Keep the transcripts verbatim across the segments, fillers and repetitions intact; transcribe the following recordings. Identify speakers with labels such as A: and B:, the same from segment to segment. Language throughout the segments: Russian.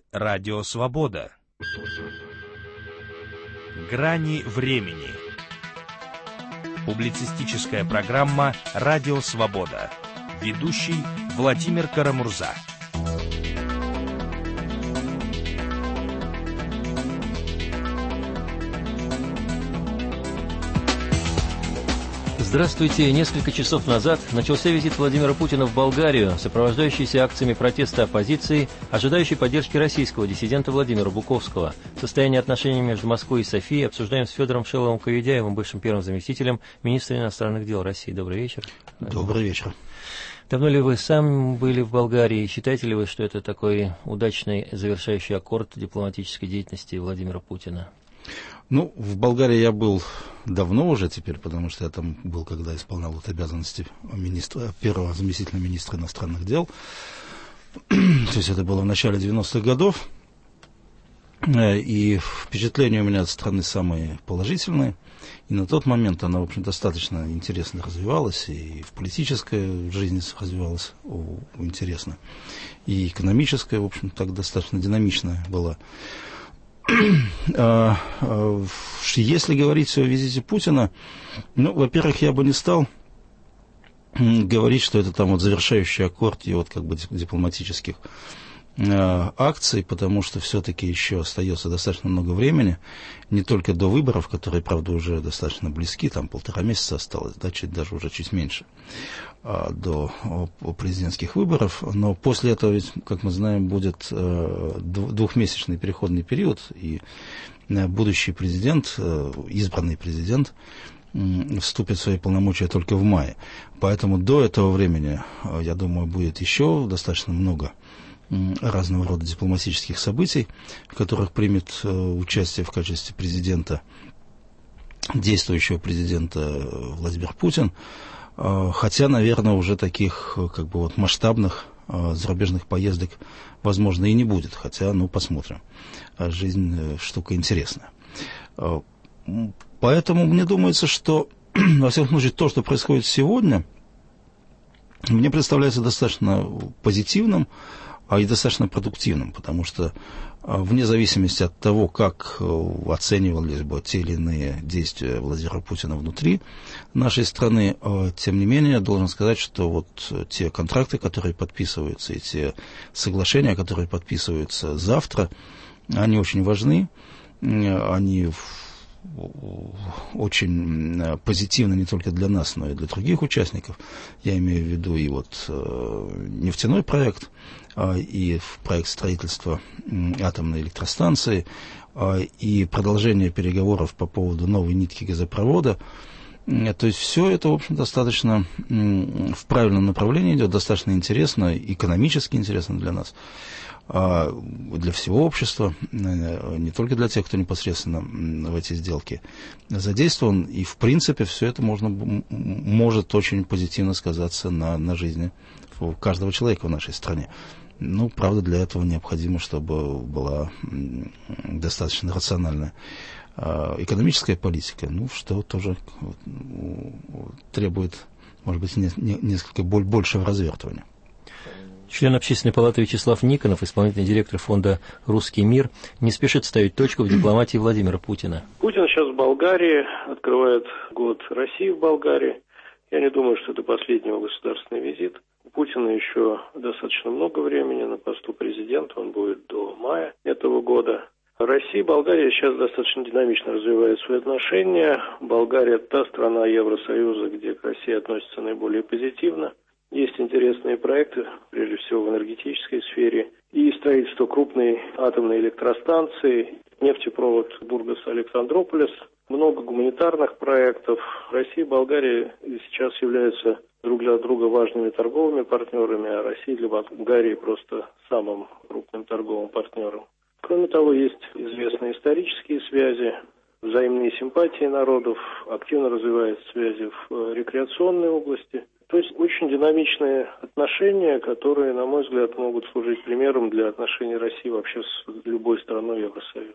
A: Радио Свобода. Грани времени. Публицистическая программа «Радио Свобода». Ведущий Владимир Карамурза.
B: Здравствуйте. Несколько часов назад начался визит Владимира Путина в Болгарию, сопровождающийся акциями протеста оппозиции, ожидающей поддержки российского диссидента Владимира Буковского. Состояние отношений между Москвой и Софией обсуждаем с Федором Шиловым-Коведяевым, бывшим первым заместителем министра иностранных дел России. Добрый вечер.
C: Добрый вечер.
B: Давно ли вы сам были в Болгарии? Считаете ли вы, что это такой удачный завершающий аккорд дипломатической деятельности Владимира Путина?
C: Ну, в Болгарии я был давно уже теперь, потому что я там был, когда исполнял вот обязанности министра, первого заместителя министра иностранных дел. То есть это было в начале девяностых годов. И впечатления у меня от страны самые положительные. И на тот момент она, в общем, достаточно интересно развивалась, и в политической жизни развивалась о, интересно, и экономическая, в общем, так достаточно динамичная была. Если говорить о визите Путина, ну, во-первых, я бы не стал говорить, что это там вот завершающий аккорд и вот как бы дипломатических акций, потому что все-таки еще остается достаточно много времени, не только до выборов, которые, правда, уже достаточно близки, там полтора месяца осталось, да, чуть, даже уже чуть меньше, до президентских выборов, но после этого, ведь, как мы знаем, будет двухмесячный переходный период, и будущий президент, избранный президент, вступит в свои полномочия только в мае. Поэтому до этого времени, я думаю, будет еще достаточно много разного рода дипломатических событий, в которых примет участие в качестве президента, действующего президента Владимир Путин. Хотя, наверное, уже таких как бы вот масштабных зарубежных поездок, возможно, и не будет. Хотя, ну, посмотрим. Жизнь штука интересная. Поэтому мне думается, что, во всяком случае, то, что происходит сегодня, мне представляется достаточно позитивным, а и достаточно продуктивным, потому что вне зависимости от того, как оценивались бы те или иные действия Владимира Путина внутри нашей страны, тем не менее, я должен сказать, что вот те контракты, которые подписываются, и те соглашения, которые подписываются завтра, они очень важны, они очень позитивно не только для нас, но и для других участников. Я имею в виду и вот нефтяной проект, и проект строительства атомной электростанции, и продолжение переговоров по поводу новой нитки газопровода. То есть все это, в общем, достаточно в правильном направлении идет, достаточно интересно, экономически интересно для нас, для всего общества, не только для тех, кто непосредственно в эти сделки задействован. И, в принципе, все это можно, может очень позитивно сказаться на, на жизни каждого человека в нашей стране. Ну, правда, для этого необходимо, чтобы была достаточно рациональная экономическая политика, ну, что тоже требует, может быть, не, не, несколько большего развертывания.
B: Член Общественной палаты Вячеслав Никонов, исполнительный директор фонда «Русский мир», не спешит ставить точку в дипломатии Владимира Путина.
D: Путин сейчас в Болгарии, открывает год России в Болгарии. Я не думаю, что это последний его государственный визит. У Путина еще достаточно много времени на посту президента, он будет до мая этого года. Россия и Болгария сейчас достаточно динамично развивают свои отношения. Болгария – та страна Евросоюза, где к России относятся наиболее позитивно. Есть интересные проекты, прежде всего в энергетической сфере, и строительство крупной атомной электростанции, нефтепровод Бургас-Александрополис, много гуманитарных проектов. Россия и Болгария сейчас являются друг для друга важными торговыми партнерами, а Россия для Болгарии просто самым крупным торговым партнером. Кроме того, есть известные исторические связи, взаимные симпатии народов, активно развиваются связи в рекреационной области. То есть очень динамичные отношения, которые, на мой взгляд, могут служить примером для отношений России вообще с любой страной Евросоюза.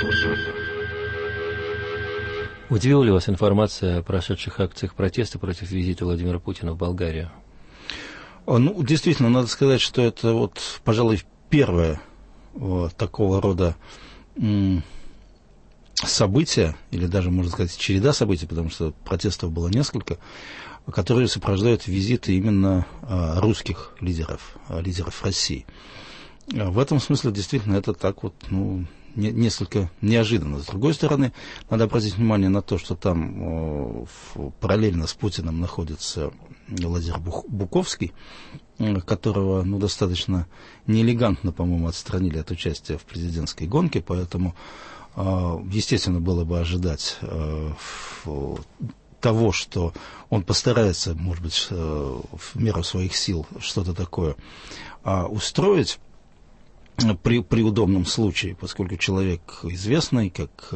B: Удивила ли вас информация о прошедших акциях протеста против визита Владимира Путина в Болгарию?
C: Ну, действительно, надо сказать, что это вот, пожалуй, первое э, такого рода э, события, или даже, можно сказать, череда событий, потому что протестов было несколько, которые сопровождают визиты именно э, русских лидеров, э, лидеров России. В этом смысле действительно это так вот, ну, не, несколько неожиданно. С другой стороны, надо обратить внимание на то, что там э, в, параллельно с Путиным находится Владимир Буковский, э, которого, ну, достаточно неэлегантно, по-моему, отстранили от участия в президентской гонке, поэтому, э, естественно, было бы ожидать э, в, того, что он постарается, может быть, э, в меру своих сил что-то такое э, устроить. При, при удобном случае, поскольку человек известный, как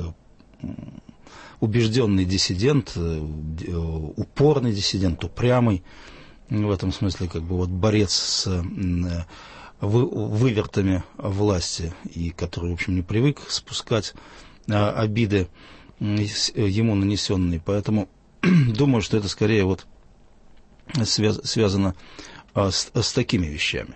C: убежденный диссидент, упорный диссидент, упрямый, в этом смысле как бы вот борец с вывертами власти, и который, в общем, не привык спускать обиды ему нанесенные. Поэтому думаю, что это скорее вот связ, связано с, с такими вещами.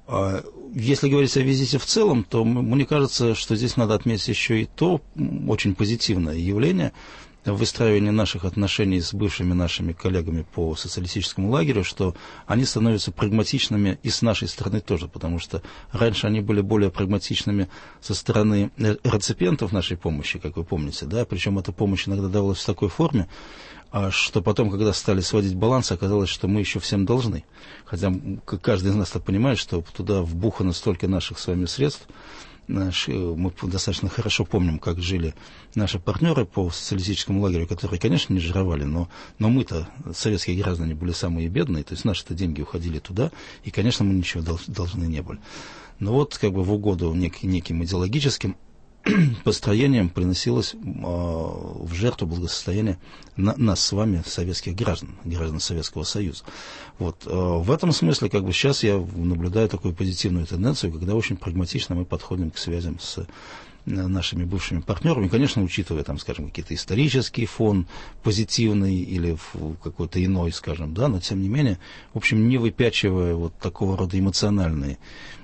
C: Если говорить о визите в целом, то мне кажется, что здесь надо отметить еще и то очень позитивное явление в выстраивании наших отношений с бывшими нашими коллегами по социалистическому лагерю, что они становятся прагматичными и с нашей стороны тоже, потому что раньше они были более прагматичными со стороны реципиентов нашей помощи, как вы помните, да, причем эта помощь иногда давалась в такой форме, что потом, когда стали сводить баланс, оказалось, что мы еще всем должны. Хотя каждый из нас-то понимает, что туда вбухано столько наших с вами средств. Мы достаточно хорошо помним, как жили наши партнеры по социалистическому лагерю, которые, конечно, не жировали, но, но мы-то, советские граждане, были самые бедные, то есть наши-то деньги уходили туда, и, конечно, мы ничего должны не были. Но вот как бы в угоду нек- неким идеологическим построением приносилось э, в жертву благосостояние на, нас с вами, советских граждан, граждан Советского Союза. Вот, э, в этом смысле как бы сейчас я наблюдаю такую позитивную тенденцию, когда очень прагматично мы подходим к связям с э, нашими бывшими партнерами, конечно, учитывая, там, скажем, какие-то исторический фон позитивный или какой-то иной, скажем, да, но тем не менее, в общем, не выпячивая вот такого рода эмоциональные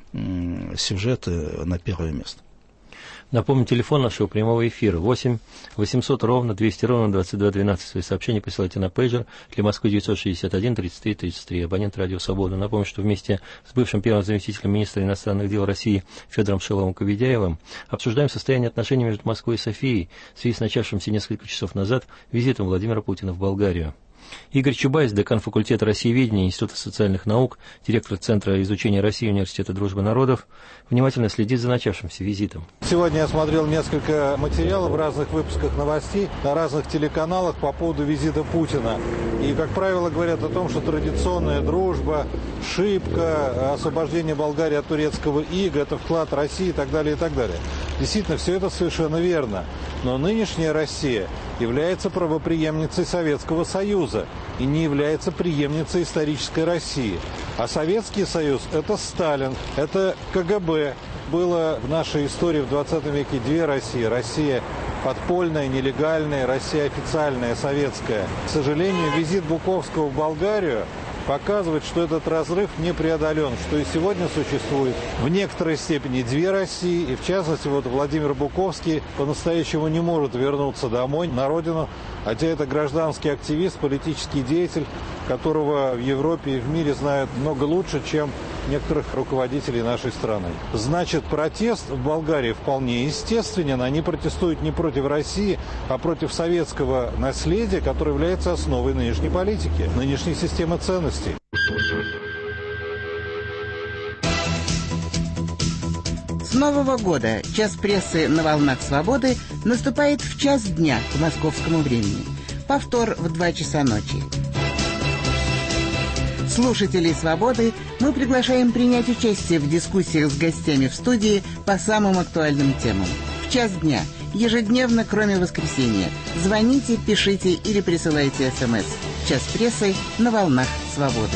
C: э, сюжеты на первое место.
B: Напомню, телефон нашего прямого эфира восемь восемьсот ровно двести ровно двадцать два двенадцать. Свои сообщения присылайте на пейджер для Москвы девятьсот шестьдесят один тридцать три тридцать три. Абонент Радио Свобода. Напомню, что вместе с бывшим первым заместителем министра иностранных дел России Федором Шиловым-Коведяевым обсуждаем состояние отношений между Москвой и Софией в связи с начавшимся несколько часов назад визитом Владимира Путина в Болгарию. Игорь Чубайс, декан факультета Россиеведения Института социальных наук, директор Центра изучения России Университета Дружбы народов, внимательно следит за начавшимся визитом.
E: Сегодня я смотрел несколько материалов в разных выпусках новостей на разных телеканалах по поводу визита Путина. И, как правило, говорят о том, что традиционная дружба, шибка, освобождение Болгарии от турецкого ига – это вклад России и так далее, и так далее. Действительно, все это совершенно верно. Но нынешняя Россия является правопреемницей Советского Союза и не является преемницей исторической России. А Советский Союз – это Сталин, это ка гэ бэ. Было в нашей истории в двадцатом веке две России. Россия подпольная, нелегальная, Россия официальная, советская. К сожалению, визит Буковского в Болгарию показывает, что этот разрыв не преодолен, что и сегодня существует в некоторой степени две России, и в частности вот Владимир Буковский по-настоящему не может вернуться домой, на родину, хотя это гражданский активист, политический деятель, которого в Европе и в мире знают много лучше, чем некоторых руководителей нашей страны. Значит, протест в Болгарии вполне естественен. Они протестуют не против России, а против советского наследия, которое является основой нынешней политики, нынешней системы ценностей.
F: С Нового года час прессы на волнах Свободы наступает в час дня по московскому времени. Повтор в два часа ночи. Слушателей «Свободы» мы приглашаем принять участие в дискуссиях с гостями в студии по самым актуальным темам. В час дня, ежедневно, кроме воскресенья. Звоните, пишите или присылайте смс. Час прессы на волнах Свободы.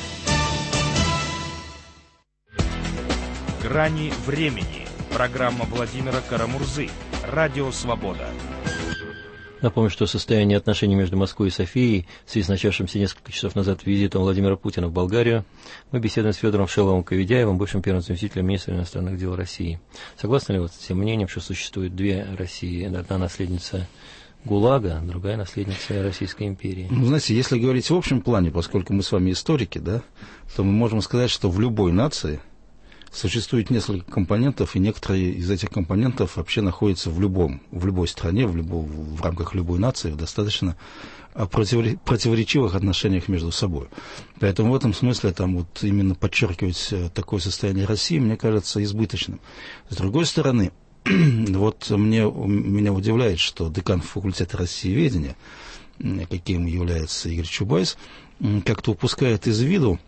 A: «Грани времени». Программа Владимира Карамурзы. Радио Свобода.
B: Напомню, что состояние отношений между Москвой и Софией в связи с начавшимся несколько часов назад визитом Владимира Путина в Болгарию мы беседуем с Федором Шиловым-Коведяевым, бывшим первым заместителем министра иностранных дел России. Согласны ли вы с тем мнением, что существует две России, одна наследница ГУЛАГа, другая наследница Российской империи?
C: Ну, знаете, если говорить в общем плане, поскольку мы с вами историки, да, то мы можем сказать, что в любой нации существует несколько компонентов, и некоторые из этих компонентов вообще находятся в любом, в любой стране, в, любом, в рамках любой нации, в достаточно противоречивых отношениях между собой. Поэтому в этом смысле там вот именно подчеркивать такое состояние России, мне кажется, избыточным. С другой стороны, вот мне, меня удивляет, что декан факультета россиеведения, каким является Игорь Чубайс, как-то упускает из виду,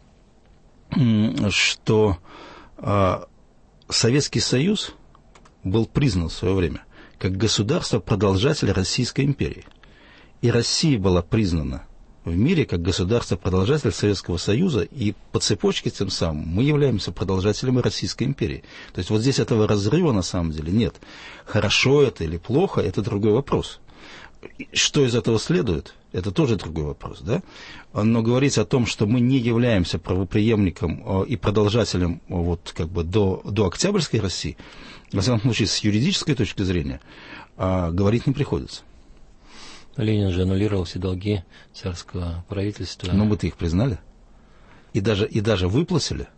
C: что Советский Союз был признан в свое время как государство-продолжатель Российской империи. И Россия была признана в мире как государство-продолжатель Советского Союза, и по цепочке тем самым мы являемся продолжателями Российской империи. То есть вот здесь этого разрыва на самом деле нет. Хорошо это или плохо, это другой вопрос. Что из этого следует, это тоже другой вопрос, да? Но говорить о том, что мы не являемся правопреемником и продолжателем вот как бы до, до Октябрьской России, во всяком случае, с юридической точки зрения, говорить не приходится.
B: Ленин же аннулировал все долги царского правительства.
C: Но мы-то их признали. И даже, и даже выплатили.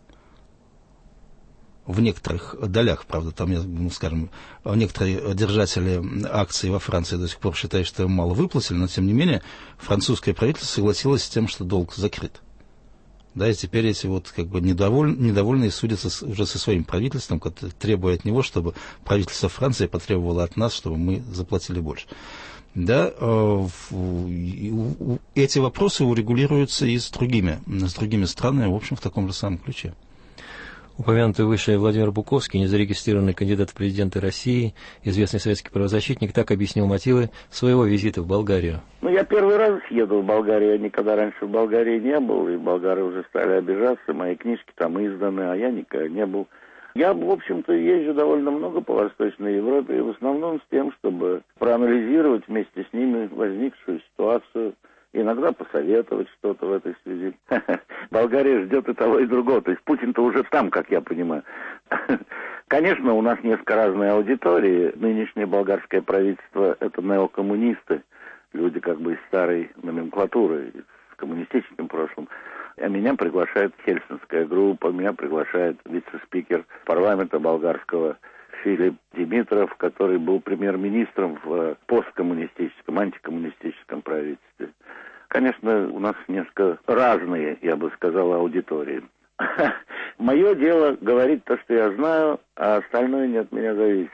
C: В некоторых долях, правда, там, ну, скажем, некоторые держатели акций во Франции до сих пор считают, что им мало выплатили, но, тем не менее, французское правительство согласилось с тем, что долг закрыт. Да, и теперь эти вот как бы недоволь, недовольные судятся с, уже со своим правительством, требуя от него, чтобы правительство Франции потребовало от нас, чтобы мы заплатили больше. Да, э, эти вопросы урегулируются и с другими, с другими странами, в общем, в таком же самом ключе.
B: Упомянутый выше Владимир Буковский, незарегистрированный кандидат в президенты России, известный советский правозащитник, так объяснил мотивы своего визита в Болгарию.
G: Ну, я первый раз еду в Болгарию, я никогда раньше в Болгарии не был, и болгары уже стали обижаться, мои книжки там изданы, а я никогда не был. Я, в общем-то, езжу довольно много по Восточной Европе, и в основном с тем, чтобы проанализировать вместе с ними возникшую ситуацию, иногда посоветовать что-то в этой связи. Болгария ждет и того, и другого. То есть Путин-то уже там, как я понимаю. Конечно, у нас несколько разные аудитории. Нынешнее болгарское правительство – это неокоммунисты, люди как бы из старой номенклатуры, с коммунистическим прошлым. А меня приглашает Хельсинская группа, меня приглашает вице-спикер парламента болгарского Филипп Димитров, который был премьер-министром в посткоммунистическом, антикоммунистическом правительстве. Конечно, у нас несколько разные, я бы сказал, аудитории. Мое дело говорить то, что я знаю, а остальное не от меня зависит.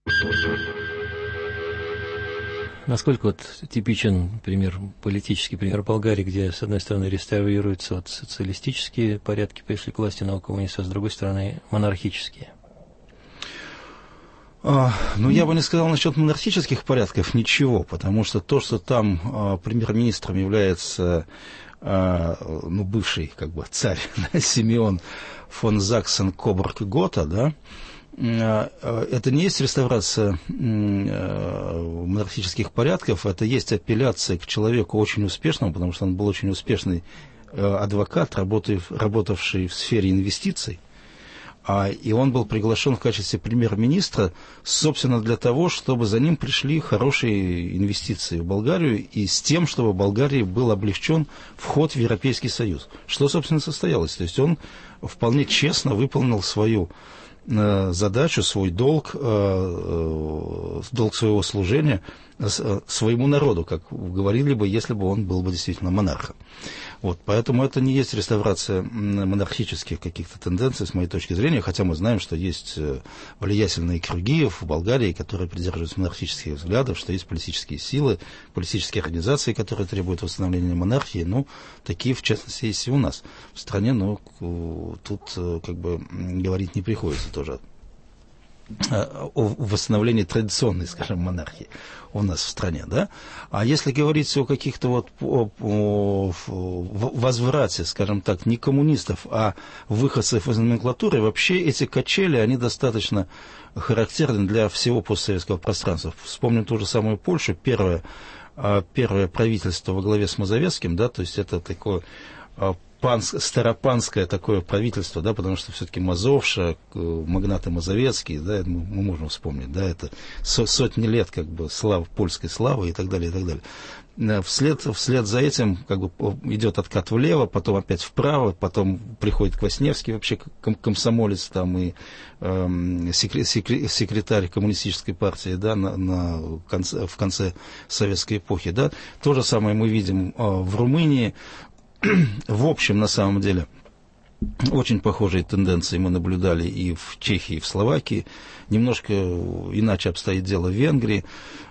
B: Насколько вот типичен пример, политический пример Болгарии, где, с одной стороны, реставрируются вот социалистические порядки, пришли к власти неокоммунисты, а с другой стороны, монархические?
C: А, ну, я бы не сказал насчет монархических порядков ничего, потому что то, что там а, премьер-министром является а, ну, бывший как бы царь Симеон фон Заксен-Кобург-Гота, да, это не есть реставрация монархических порядков, это есть апелляция к человеку очень успешному, потому что он был очень успешный адвокат, работавший в сфере инвестиций, и он был приглашен в качестве премьер-министра, собственно, для того, чтобы за ним пришли хорошие инвестиции в Болгарию, и с тем, чтобы в Болгарии был облегчен вход в Европейский Союз. Что, собственно, состоялось? То есть он вполне честно выполнил свою задачу, свой долг, долг своего служения своему народу, как говорили бы, если бы он был бы действительно монархом. Вот, поэтому это не есть реставрация монархических каких-то тенденций, с моей точки зрения, хотя мы знаем, что есть влиятельные круги в Болгарии, которые придерживаются монархических взглядов, что есть политические силы, политические организации, которые требуют восстановления монархии, ну, такие, в частности, есть и у нас в стране, но тут как бы говорить не приходится тоже о восстановлении традиционной, скажем, монархии у нас в стране, да? А если говорить о каких-то вот о, о, о возврате, скажем так, не коммунистов, а выходцев из номенклатуры, вообще эти качели, они достаточно характерны для всего постсоветского пространства. Вспомним ту же самую Польшу. Первое первое правительство во главе с Мазовецким, да, то есть это такое панс, старопанское такое правительство, да, потому что все-таки Мазовша, магнаты Мазовецкие, да, мы, мы можем вспомнить, да, это сотни лет как бы слав, польской славы и так далее, и так далее. Вслед, вслед за этим как бы идет откат влево, потом опять вправо, потом приходит Квасневский, вообще комсомолец там и э, секретарь коммунистической партии, да, на, на конце, в конце советской эпохи, да. То же самое мы видим э, в Румынии. В общем, на самом деле, очень похожие тенденции мы наблюдали и в Чехии, и в Словакии. Немножко иначе обстоит дело в Венгрии,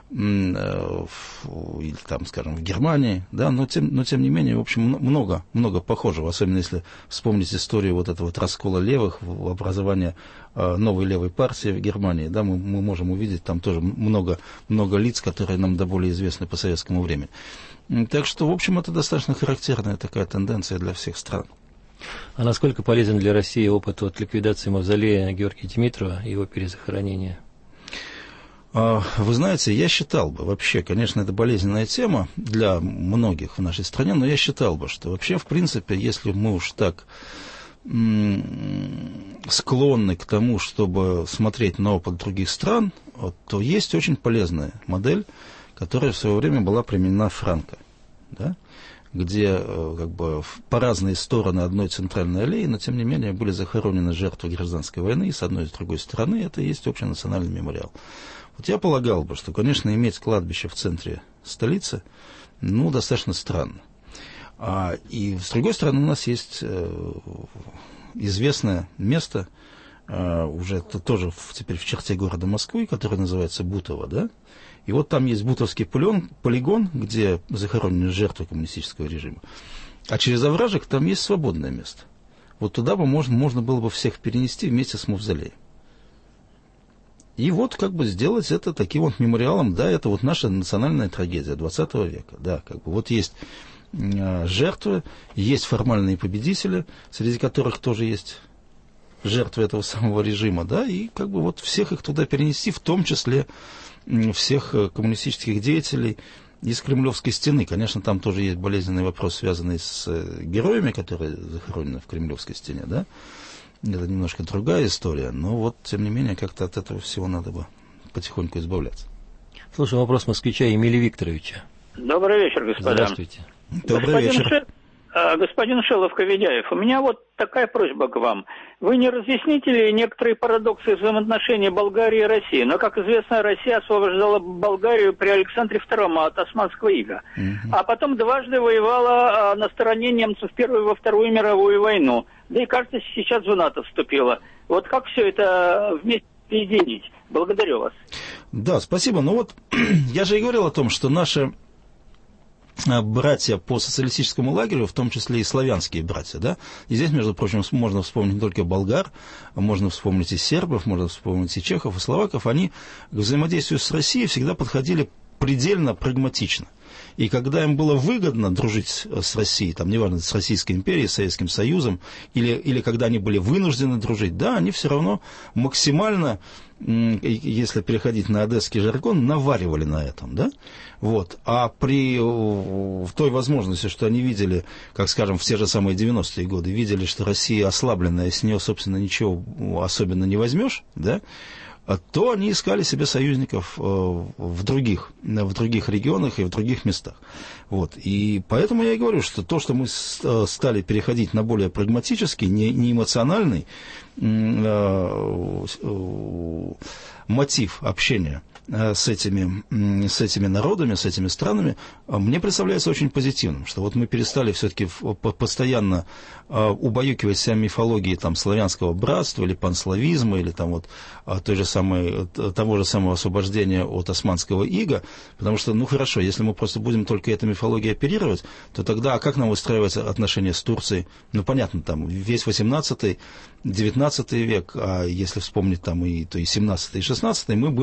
C: или там, скажем, в Германии, да, но тем, но тем не менее, в общем, много, много похожего, особенно если вспомнить историю вот этого вот раскола левых, образования новой левой партии в Германии, да, мы, мы можем увидеть там тоже много, много лиц, которые нам до более известны по советскому времени. Так что, в общем, это достаточно характерная такая тенденция для всех стран.
B: А насколько полезен для России опыт от ликвидации мавзолея Георгия Димитрова и его перезахоронения?
C: Вы знаете, я считал бы, вообще, конечно, это болезненная тема для многих в нашей стране, но я считал бы, что вообще, в принципе, если мы уж так м- склонны к тому, чтобы смотреть на опыт других стран, вот, то есть очень полезная модель, которая в свое время была применена Франко, да, где как бы по разные стороны одной центральной аллеи, но тем не менее были захоронены жертвы гражданской войны, и с одной и с другой стороны это и есть общенациональный мемориал. Вот я полагал бы, что, конечно, иметь кладбище в центре столицы, ну, достаточно странно. А, и с другой стороны у нас есть э, известное место, э, уже это тоже в, теперь в черте города Москвы, которое называется Бутово, да? И вот там есть Бутовский полигон, полигон, где захоронены жертвы коммунистического режима. А через овражек там есть свободное место. Вот туда бы можно, можно было бы всех перенести вместе с мавзолеем. И вот как бы сделать это таким вот мемориалом, да, это вот наша национальная трагедия двадцатого века, да, как бы вот есть э, жертвы, есть формальные победители, среди которых тоже есть жертвы этого самого режима, да, и как бы вот всех их туда перенести, в том числе э, всех коммунистических деятелей из Кремлевской стены. Конечно, там тоже есть болезненный вопрос, связанный с э, героями, которые захоронены в Кремлевской стене, да. Это немножко другая история, но вот, тем не менее, как-то от этого всего надо бы потихоньку избавляться.
B: Слушай, вопрос москвича Емелья Викторовича.
H: Добрый вечер, господа.
B: Здравствуйте.
C: Добрый
H: господин
C: вечер.
H: Ше... Господин Шелов-Коведяев, у меня вот такая просьба к вам. Вы не разъясните ли некоторые парадоксы взаимоотношений Болгарии и России? Но, как известно, Россия освобождала Болгарию при Александре втором от османского ига. Угу. А потом дважды воевала на стороне немцев в Первую и во Вторую мировую войну. Да и, кажется, сейчас в НАТО вступила. Вот как все это вместе соединить? Благодарю вас.
C: Да, спасибо. Ну вот, я же и говорил о том, что наши братья по социалистическому лагерю, в том числе и славянские братья, да, и здесь, между прочим, можно вспомнить не только болгар, можно вспомнить и сербов, можно вспомнить и чехов, и словаков, они к взаимодействию с Россией всегда подходили предельно прагматично. И когда им было выгодно дружить с Россией, там, неважно, с Российской империей, с Советским Союзом, или, или когда они были вынуждены дружить, да, они все равно максимально, если переходить на одесский жаргон, наваривали на этом, да. Вот. А при в той возможности, что они видели, как, скажем, в те же самые девяностые годы, видели, что Россия ослабленная, с нее, собственно, ничего особенно не возьмешь, да, то они искали себе союзников в других, в других регионах и в других местах. Вот. И поэтому я и говорю, что то, что мы стали переходить на более прагматический, не, не эмоциональный мотив общения с этими, с этими народами, с этими странами, мне представляется очень позитивным, что вот мы перестали все-таки постоянно убаюкивать себя мифологией там, славянского братства или панславизма, или там, вот, той же самой, того же самого освобождения от османского ига, потому что, ну хорошо, если мы просто будем только этой мифологией оперировать, то тогда, а как нам устраиваются отношения с Турцией? Ну понятно, там весь восемнадцатый, девятнадцатый век, а если вспомнить там и, то и семнадцатый, и шестнадцатый, мы были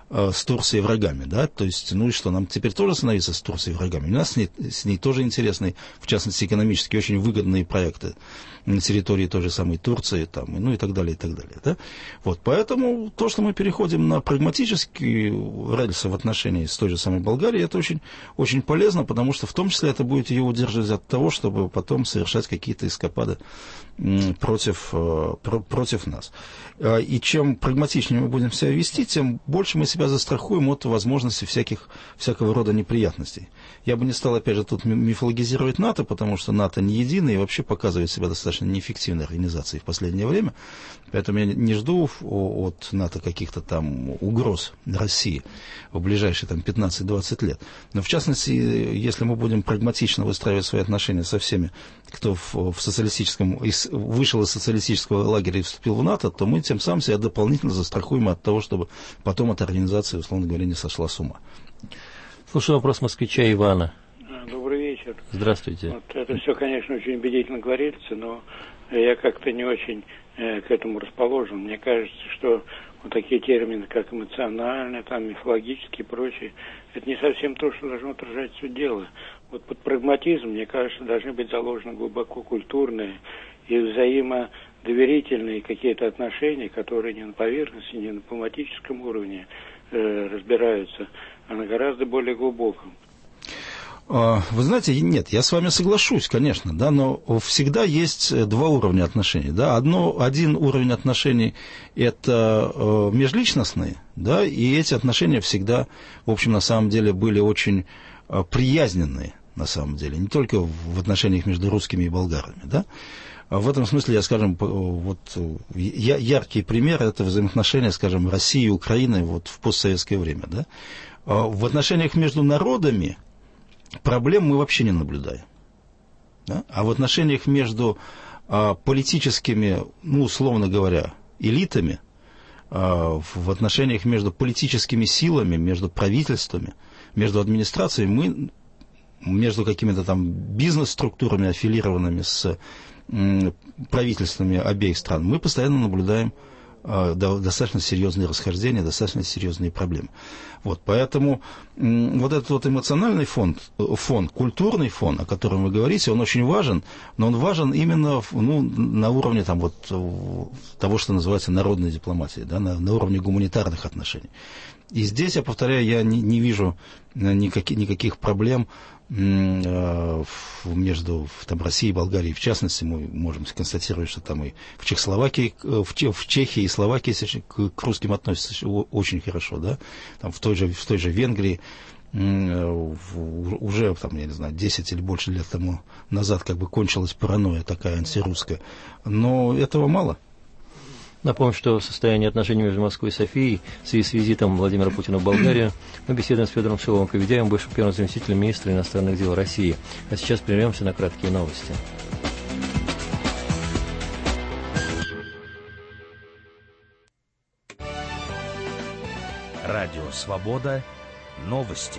C: с Турцией врагами, да, то есть, ну и что, нам теперь тоже становиться с Турцией врагами? У нас с ней, с ней тоже интересные, в частности, экономически очень выгодные проекты на территории той же самой Турции, там, ну и так далее, и так далее, да. Вот, поэтому то, что мы переходим на прагматические рельсы в отношении с той же самой Болгарией, это очень, очень полезно, потому что в том числе это будет ее удерживать от того, чтобы потом совершать какие-то эскапады против, против нас. И чем прагматичнее мы будем себя вести, тем больше мы себя застрахуем от возможности всяких, всякого рода неприятностей. Я бы не стал, опять же, тут мифологизировать НАТО, потому что НАТО не единое и вообще показывает себя достаточно неэффективной организацией в последнее время. Поэтому я не жду от НАТО каких-то там угроз России в ближайшие там, пятнадцать-двадцать лет. Но, в частности, если мы будем прагматично выстраивать свои отношения со всеми, кто в, в социалистическом, вышел из социалистического лагеря и вступил в НАТО, то мы тем самым себя дополнительно застрахуем от того, чтобы потом эта организация, условно говоря, не сошла с ума.
B: Слушаю вопрос москвича Ивана.
I: Добрый вечер.
B: Здравствуйте.
I: Вот это все, конечно, очень убедительно говорится, но я как-то не очень э, к этому расположен. Мне кажется, что вот такие термины, как эмоциональные, там, мифологические и прочее, это не совсем то, что должно отражать суть дела. Вот под прагматизм, мне кажется, должны быть заложены глубоко культурные и взаимодоверительные какие-то отношения, которые не на поверхности, не на дипломатическом уровне э, разбираются, а на гораздо более глубоком.
C: Вы знаете, нет, я с вами соглашусь, конечно, да, но всегда есть два уровня отношений. Да. Одно, один уровень отношений – это э, межличностные, да, и эти отношения всегда, в общем, на самом деле были очень э, приязненные, на самом деле, не только в отношениях между русскими и болгарами, да. В этом смысле, я, скажем, вот, я, яркий пример – это взаимоотношения, скажем, России и Украины вот, в постсоветское время, да. В отношениях между народами проблем мы вообще не наблюдаем. Да? А в отношениях между а, политическими, ну, условно говоря, элитами, а, в отношениях между политическими силами, между правительствами, между администрацией, мы между какими-то там бизнес-структурами, аффилированными с м, правительствами обеих стран, мы постоянно наблюдаем достаточно серьезные расхождения, достаточно серьезные проблемы. Вот, поэтому вот этот вот эмоциональный фон, фон, культурный фон, о котором вы говорите, он очень важен, но он важен именно ну, на уровне там, вот, того, что называется народной дипломатией, да, на, на уровне гуманитарных отношений. И здесь, я повторяю, я не, не вижу никаких, никаких проблем между там, Россией и Болгарией. В частности, мы можем констатировать, что там и в Чехословакии, в, в Чехии и Словакии к, к русским относятся очень хорошо, да, там в той же, в той же Венгрии уже, там, я не знаю, десять или больше лет тому назад как бы кончилась паранойя такая антирусская, но этого мало.
B: Напомню, что в состоянии отношений между Москвой и Софией в связи с визитом Владимира Путина в Болгарию мы беседуем с Федором Шиловым-Коведяевым, бывшим первым заместителем министра иностранных дел России. А сейчас прервемся на краткие новости.
A: Радио «Свобода». Новости.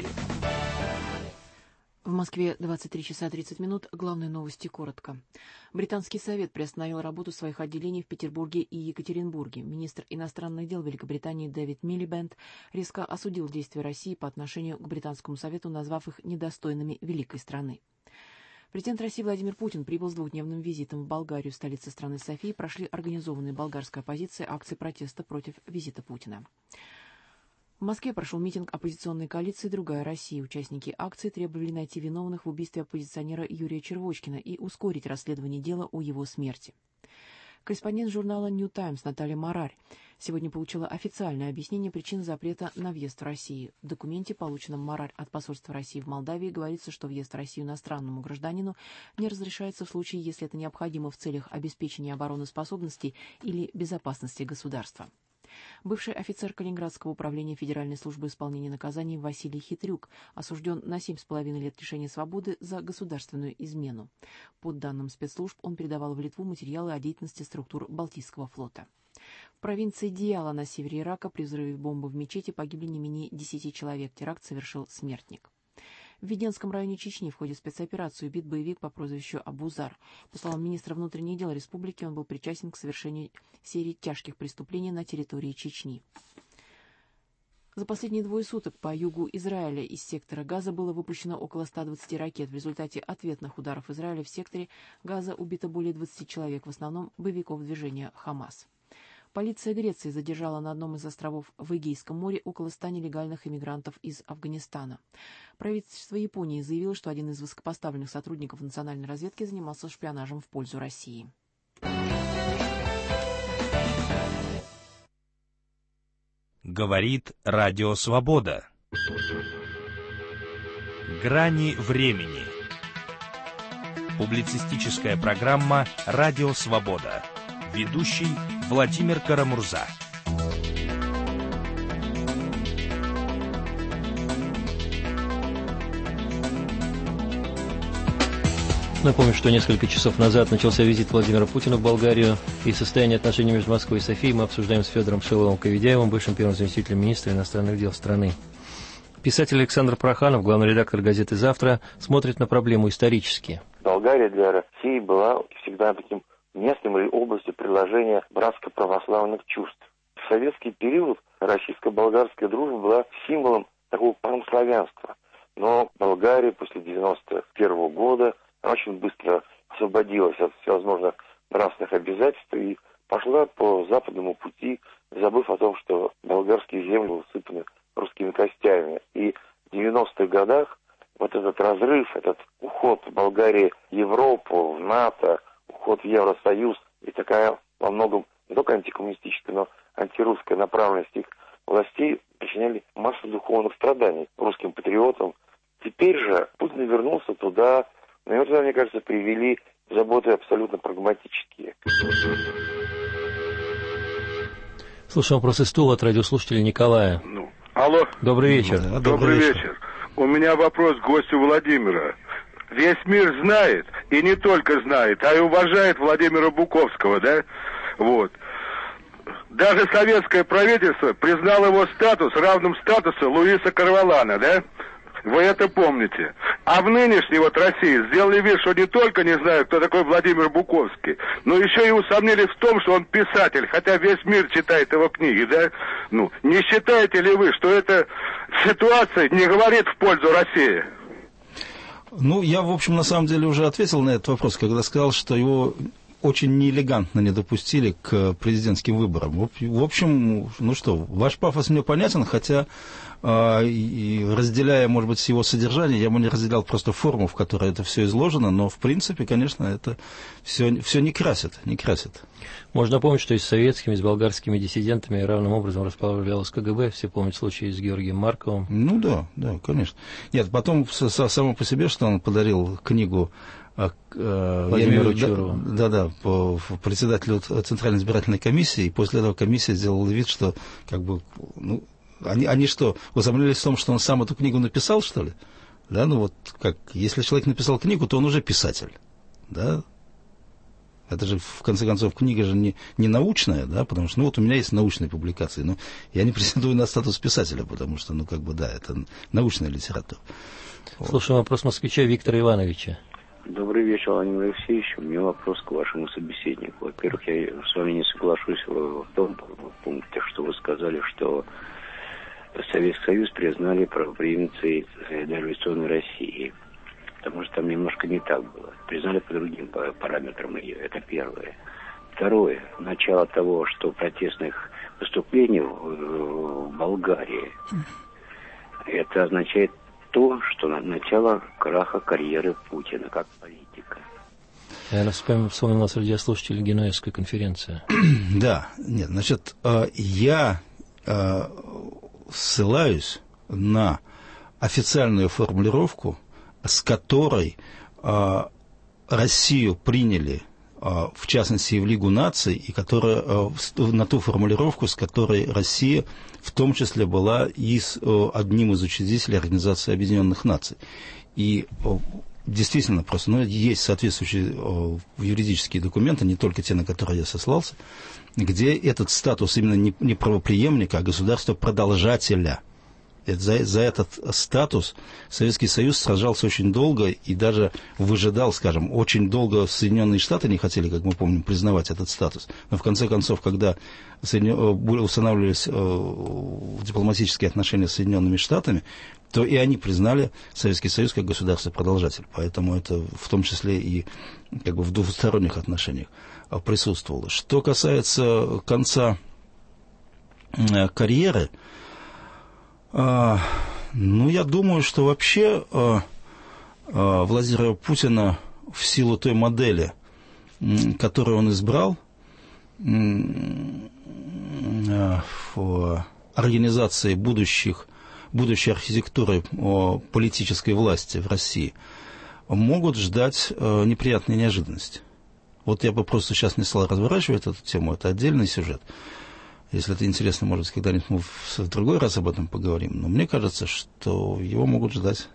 J: В Москве двадцать три часа тридцать минут. Главные новости коротко. Британский совет приостановил работу своих отделений в Петербурге и Екатеринбурге. Министр иностранных дел Великобритании Дэвид Милибэнд резко осудил действия России по отношению к Британскому совету, назвав их недостойными великой страны. Президент России Владимир Путин прибыл с двухдневным визитом в Болгарию. В столице страны Софии прошли организованные болгарской оппозицией акции протеста против визита Путина. В Москве прошел митинг оппозиционной коалиции «Другая Россия». Участники акции требовали найти виновных в убийстве оппозиционера Юрия Червочкина и ускорить расследование дела о его смерти. Корреспондент журнала «Нью Таймс» Наталья Марарь сегодня получила официальное объяснение причин запрета на въезд в Россию. В документе, полученном Марарь от посольства России в Молдавии, говорится, что въезд в Россию иностранному гражданину не разрешается в случае, если это необходимо в целях обеспечения обороноспособности или безопасности государства. Бывший офицер Калининградского управления Федеральной службы исполнения наказаний Василий Хитрюк осужден на семь с половиной лет лишения свободы за государственную измену. По данным спецслужб, он передавал в Литву материалы о деятельности структур Балтийского флота. В провинции Дияла на севере Ирака при взрыве бомбы в мечети погибли не менее десяти человек. Теракт совершил смертник. В Веденском районе Чечни в ходе спецоперации убит боевик по прозвищу Абузар. По словам министра внутренних дел республики, он был причастен к совершению серии тяжких преступлений на территории Чечни. За последние двое суток по югу Израиля из сектора Газа было выпущено около ста двадцати ракет. В результате ответных ударов Израиля в секторе Газа убито более двадцати человек, в основном боевиков движения «Хамас». Полиция Греции задержала на одном из островов в Эгейском море около ста нелегальных иммигрантов из Афганистана. Правительство Японии заявило, что один из высокопоставленных сотрудников национальной разведки занимался шпионажем в пользу России.
A: Говорит Радио Свобода. Грани времени. Публицистическая программа «Радио Свобода». Ведущий Владимир Карамурза.
B: Напомню, что несколько часов назад начался визит Владимира Путина в Болгарию, и состояние отношений между Москвой и Софией мы обсуждаем с Федором Шиловым-Коведяевым, бывшим первым заместителем министра иностранных дел страны. Писатель Александр Проханов, главный редактор газеты «Завтра», смотрит на проблему исторически.
K: Болгария для России была всегда таким местом или областью приложения братско-православных чувств. В советский период российско-болгарская дружба была символом такого панславянства. Но Болгария после девяносто первого года очень быстро освободилась от всевозможных нравственных обязательств и пошла по западному пути, забыв о том, что болгарские земли усыпаны русскими костями. И в девяностых годах вот этот разрыв, этот уход Болгарии в Европу, в НАТО, уход в Евросоюз и такая во многом не только антикоммунистическая, но антирусская направленность их властей причиняли массу духовных страданий русским патриотам. Теперь же Путин вернулся туда, но его туда, мне кажется, привели заботы абсолютно прагматические.
B: Слушаем вопрос из Тулы от радиослушателя Николая.
L: Ну, алло.
B: Добрый вечер.
L: Да, добрый, добрый вечер. вечер. У меня вопрос к гостю Владимира. Весь мир знает, и не только знает, а и уважает Владимира Буковского, да? Вот. Даже советское правительство признало его статус равным статусу Луиса Корвалана, да? Вы это помните. А в нынешней вот России сделали вид, что не только не знают, кто такой Владимир Буковский, но еще и усомнились в том, что он писатель, хотя весь мир читает его книги, да? Ну, не считаете ли вы, что эта ситуация не говорит в пользу России?
C: Ну, я, в общем, на самом деле уже ответил на этот вопрос, когда сказал, что его очень неэлегантно не допустили к президентским выборам. В общем, ну что, ваш пафос мне понятен, хотя, э, и разделяя, может быть, его содержание, я бы не разделял просто форму, в которой это все изложено, но, в принципе, конечно, это все, все не красит, не красит.
B: Можно помнить, что и с советскими, и с болгарскими диссидентами равным образом расправлялось КГБ. Все помнят случай с Георгием Марковым.
C: Ну да, да, конечно. Нет, потом само по себе, что он подарил книгу
B: Владимиру Чурову.
C: Да, да, по председателю Центральной избирательной комиссии, и после этого комиссия сделала вид, что как бы, ну, они, они что, усомнились в том, что он сам эту книгу написал, что ли? Да, ну вот как, если человек написал книгу, то он уже писатель, да? Это же, в конце концов, книга же не, не научная, да, потому что, ну, вот у меня есть научные публикации, но я не претендую на статус писателя, потому что, ну, как бы, да, это научная литература.
B: Слушаем вопрос москвича Виктора Ивановича.
M: Добрый вечер, Владимир Алексеевич. У меня вопрос к вашему собеседнику. Во-первых, я с вами не соглашусь в том пункте, что вы сказали, что Советский Союз признали правопреемницей дореволюционной России. Потому что там немножко не так было. Признали по другим параметрам ее. Это первое. Второе. Начало того, что протестных выступлений в Болгарии, это означает то, что начало краха карьеры Путина как политика.
B: Я вспомнил, вспомнил нас радиослушателей Генуэзской конференции.
C: Да, нет, значит, я ссылаюсь на официальную формулировку, с которой э, Россию приняли, э, в частности, и в Лигу наций, и которая, э, на ту формулировку, с которой Россия в том числе была и с, э, одним из учредителей Организации Объединенных Наций. И э, действительно, просто ну, есть соответствующие э, юридические документы, не только те, на которые я сослался, где этот статус именно не, не правопреемника, а государства-продолжателя. За, за этот статус Советский Союз сражался очень долго и даже выжидал, скажем, очень долго Соединенные Штаты не хотели, как мы помним, признавать этот статус. Но в конце концов, когда устанавливались дипломатические отношения с Соединенными Штатами, то и они признали Советский Союз как государство-продолжатель. Поэтому это в том числе и как бы в двусторонних отношениях присутствовало. Что касается конца карьеры, А, ну, я думаю, что вообще а, а, Владимира Путина в силу той модели, м, которую он избрал, м, а, в организации будущих, будущей архитектуры о, политической власти в России, могут ждать а, неприятные неожиданности. Вот я бы просто сейчас не стал разворачивать эту тему, это отдельный сюжет. Если это интересно, может быть, когда-нибудь мы в другой раз об этом поговорим. Но мне кажется, что его могут ждать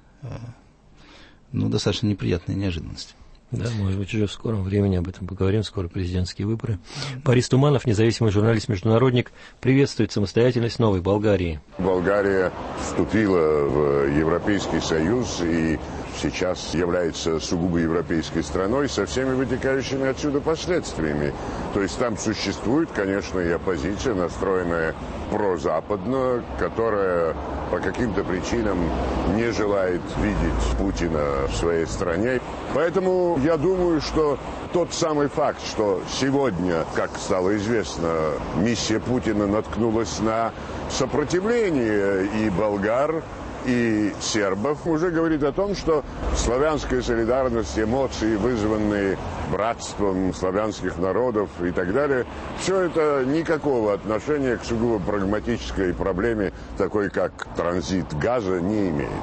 C: ну, достаточно неприятные неожиданности.
B: Да, может быть, уже в скором времени об этом поговорим. Скоро президентские выборы. Борис Туманов, независимый журналист-международник, приветствует самостоятельность новой Болгарии.
N: Болгария вступила в Европейский Союз и сейчас является сугубо европейской страной со всеми вытекающими отсюда последствиями. То есть там существует, конечно, и оппозиция, настроенная прозападно, которая по каким-то причинам не желает видеть Путина в своей стране. Поэтому я думаю, что тот самый факт, что сегодня, как стало известно, миссия Путина наткнулась на сопротивление и болгар, и сербов, уже говорит о том, что славянская солидарность, эмоции, вызванные братством славянских народов и так далее, все это никакого отношения к сугубо прагматической проблеме, такой как транзит газа, не имеет.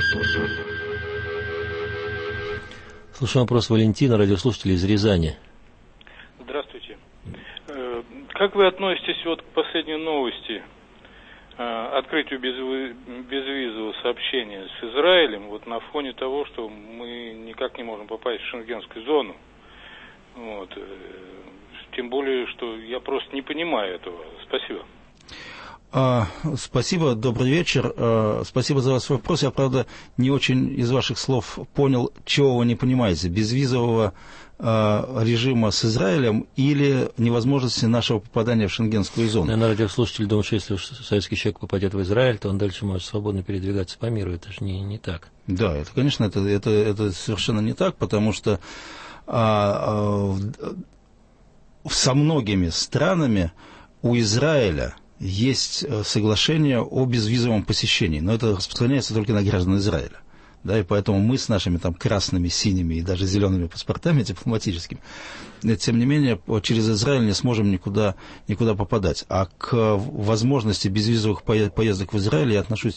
B: Слушаем вопрос Валентина, радиослушателя из Рязани.
O: Здравствуйте. Как вы относитесь вот к последней новости, открытию безвизового сообщения с Израилем, вот на фоне того, что мы никак не можем попасть в шенгенскую зону? Вот. Тем более, что я просто не понимаю этого. Спасибо.
C: А, спасибо, добрый вечер. А, спасибо за ваш вопрос. Я, правда, не очень из ваших слов понял, чего вы не понимаете. Безвизового а, режима с Израилем или невозможности нашего попадания в шенгенскую зону?
B: Наверное, радиослушатель думает, что если советский человек попадет в Израиль, то он дальше может свободно передвигаться по миру. Это же не, не так.
C: Да, это, конечно, это, это, это совершенно не так, потому что а, а, со многими странами у Израиля есть соглашение о безвизовом посещении, но это распространяется только на граждан Израиля. Да, и поэтому мы с нашими там красными, синими и даже зелеными паспортами дипломатическими, тем не менее, через Израиль не сможем никуда, никуда попадать. А к возможности безвизовых поездок в Израиль я отношусь,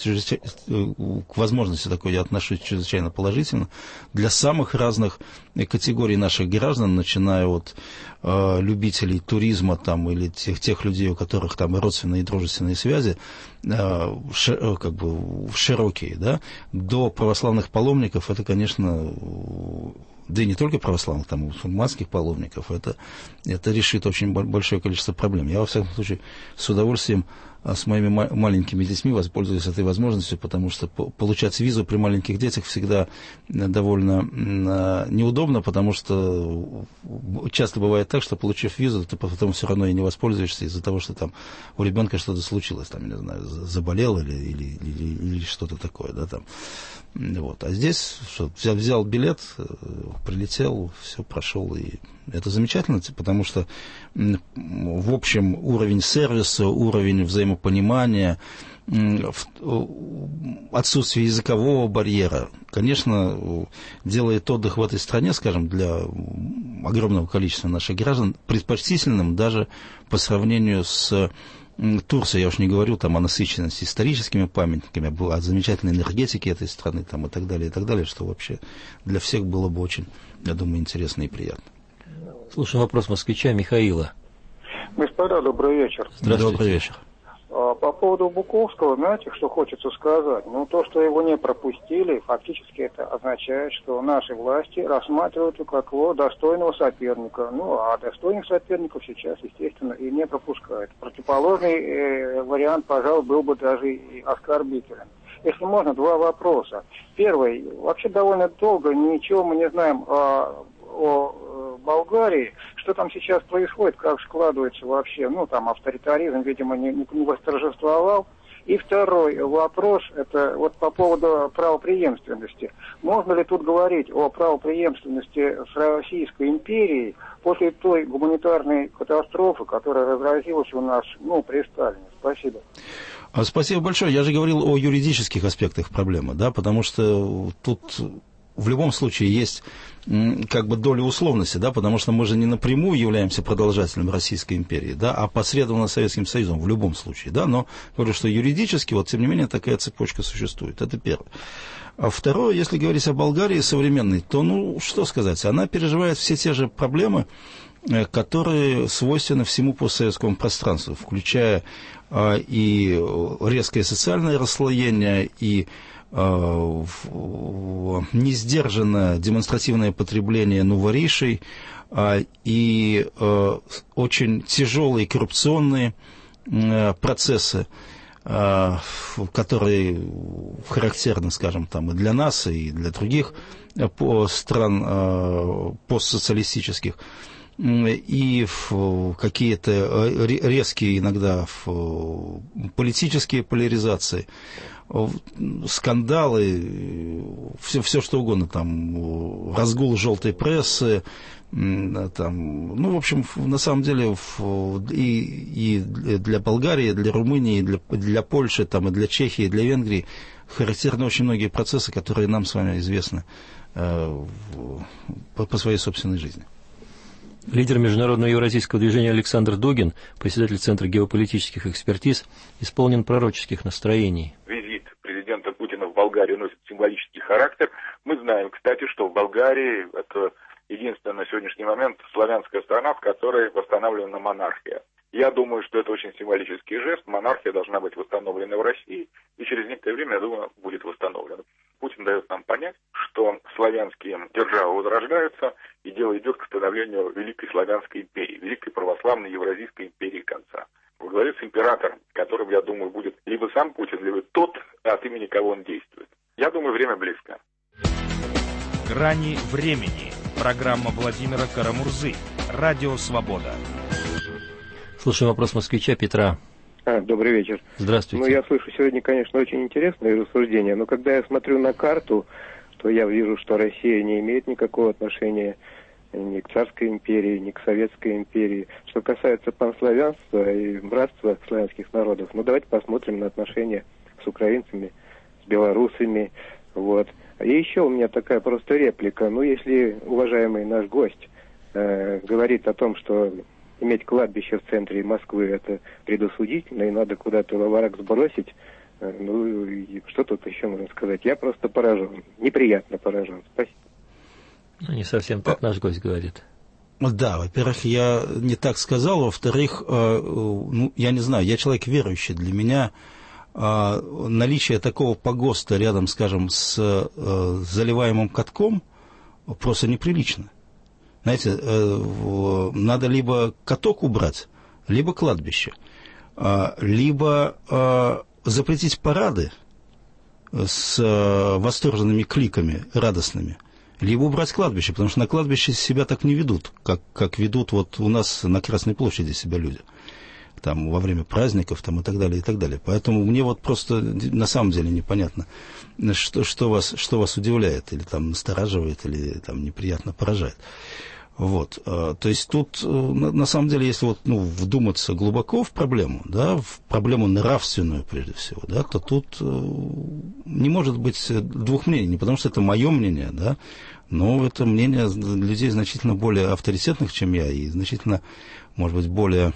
C: к возможности такой я отношусь чрезвычайно положительно для самых разных категорий наших граждан, начиная от э, любителей туризма там, или тех, тех людей, у которых там и родственные, и дружественные связи, э, ши, как бы широкие, да, до православных паломников, это, конечно, да и не только православных, там, мусульманских паломников, это, это решит очень большое количество проблем. Я, во всяком случае, с удовольствием с моими маленькими детьми воспользуюсь этой возможностью, потому что получать визу при маленьких детях всегда довольно неудобно, потому что часто бывает так, что, получив визу, ты потом все равно и не воспользуешься из-за того, что там у ребенка что-то случилось, там, не знаю, заболел или, или, или, или что-то такое, да, там. Вот. А здесь что, взял, взял билет, прилетел, все прошел, и это замечательно, потому что в общем уровень сервиса, уровень взаимопонимания, отсутствие языкового барьера, конечно, делает отдых в этой стране, скажем, для огромного количества наших граждан предпочтительным даже по сравнению с Турция, я уж не говорю там о насыщенности историческими памятниками, о замечательной энергетике этой страны там, и так далее, и так далее, что вообще для всех было бы очень, я думаю, интересно и приятно.
B: Слушаем вопрос москвича Михаила.
P: Господа, добрый вечер.
B: Здравствуйте.
C: Добрый вечер.
P: По поводу Буковского, знаете, что хочется сказать? Ну, то, что его не пропустили, фактически это означает, что наши власти рассматривают его как его достойного соперника. Ну, а достойных соперников сейчас, естественно, и не пропускают. Противоположный э, вариант, пожалуй, был бы даже и оскорбителен. Если можно, два вопроса. Первый. Вообще довольно долго ничего мы не знаем о, о Болгарии. Что там сейчас происходит, как складывается вообще, ну, там, авторитаризм, видимо, не, не, не восторжествовал. И второй вопрос, это вот по поводу правопреемственности. Можно ли тут говорить о правопреемственности с Российской империей после той гуманитарной катастрофы, которая разразилась у нас, ну, при Сталине? Спасибо.
C: Спасибо большое. Я же говорил о юридических аспектах проблемы, да, потому что тут в любом случае есть как бы доля условности, да, потому что мы же не напрямую являемся продолжателем Российской империи, да, а посредственно Советским Союзом в любом случае, да, но говорю, что юридически, вот, тем не менее, такая цепочка существует. Это первое. А второе, если говорить о Болгарии современной, то, ну, что сказать, она переживает все те же проблемы, которые свойственны всему постсоветскому пространству, включая а, и резкое социальное расслоение, и а, в, несдержанное демонстративное потребление новоришей, а, и а, очень тяжелые коррупционные а, процессы, а, которые характерны, скажем, там, и для нас, и для других а, стран а, постсоциалистических. И какие-то резкие иногда политические поляризации, скандалы, все, все что угодно, там, разгул желтой прессы, там, ну, в общем, на самом деле и, и для Болгарии, и для Румынии, и для, для Польши, там, и для Чехии, и для Венгрии характерны очень многие процессы, которые нам с вами известны э, по, по своей собственной жизни.
B: Лидер международного евразийского движения Александр Дугин, председатель Центра геополитических экспертиз, исполнен пророческих настроений.
Q: Визит президента Путина в Болгарию носит символический характер. Мы знаем, кстати, что в Болгарии это единственная на сегодняшний момент славянская страна, в которой восстановлена монархия. Я думаю, что это очень символический жест. Монархия должна быть восстановлена в России, и через некоторое время, я думаю, будет восстановлена. Путин дает нам понять, что славянские державы возрождаются, и дело идет к становлению Великой Славянской империи, Великой Православной Евразийской империи конца. Во главе с императором, которым, я думаю, будет либо сам Путин, либо тот, от имени кого он действует. Я думаю, время близко.
A: «Грани времени». Программа Владимира Карамурзы. Радио «Свобода».
B: Слушаем вопрос москвича Петра.
R: А, добрый вечер.
B: Здравствуйте.
R: Ну, я слышу сегодня, конечно, очень интересные рассуждения, но когда я смотрю на карту, то я вижу, что Россия не имеет никакого отношения ни к царской империи, ни к советской империи. Что касается панславянства и братства славянских народов, ну, давайте посмотрим на отношения с украинцами, с белорусами, вот. И еще у меня такая просто реплика. Ну, если уважаемый наш гость э, говорит о том, что иметь кладбище в центре Москвы это предосудительно, и надо куда-то во враг сбросить, э, ну, и что тут еще можно сказать? Я просто поражен, неприятно поражен. Спасибо.
B: Ну, не совсем так наш гость говорит.
C: Да, во-первых, я не так сказал, во-вторых, э, ну, я не знаю, я человек верующий, для меня э, наличие такого погоста рядом, скажем, с э, заливаемым катком просто неприлично. Знаете, э, надо либо каток убрать, либо кладбище, э, либо э, запретить парады с э, восторженными кликами радостными, либо убрать кладбище, потому что на кладбище себя так не ведут, как, как ведут вот у нас на Красной площади себя люди, там, во время праздников там, и так далее, и так далее. Поэтому мне вот просто на самом деле непонятно, что, что, вас, что вас удивляет, или там настораживает, или там неприятно поражает. Вот, то есть тут, на самом деле, если вот, ну, вдуматься глубоко в проблему, да, в проблему нравственную, прежде всего, да, то тут не может быть двух мнений, не потому что это мое мнение, да, но это мнение людей значительно более авторитетных, чем я, и значительно, может быть, более